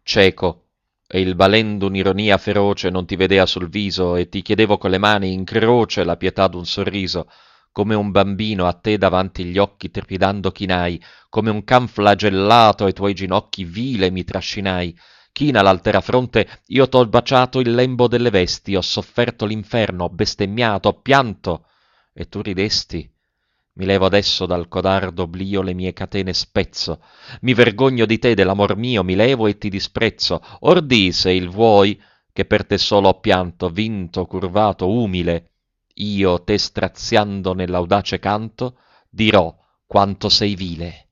cieco, e il balen d'un'ironia feroce non ti vedea sul viso, e ti chiedevo con le mani in croce la pietà d'un sorriso, come un bambino a te davanti gli occhi trepidando chinai, come un can flagellato ai tuoi ginocchi vile mi trascinai. China l'altera fronte, io t'ho baciato il lembo delle vesti, ho sofferto l'inferno, ho bestemmiato, ho pianto, e tu ridesti. Mi levo adesso dal codardo oblio, le mie catene spezzo, mi vergogno di te, dell'amor mio, mi levo e ti disprezzo. Or di, se il vuoi, che per te solo ho pianto, vinto, curvato, umile. Io, te straziando nell'audace canto, dirò quanto sei vile.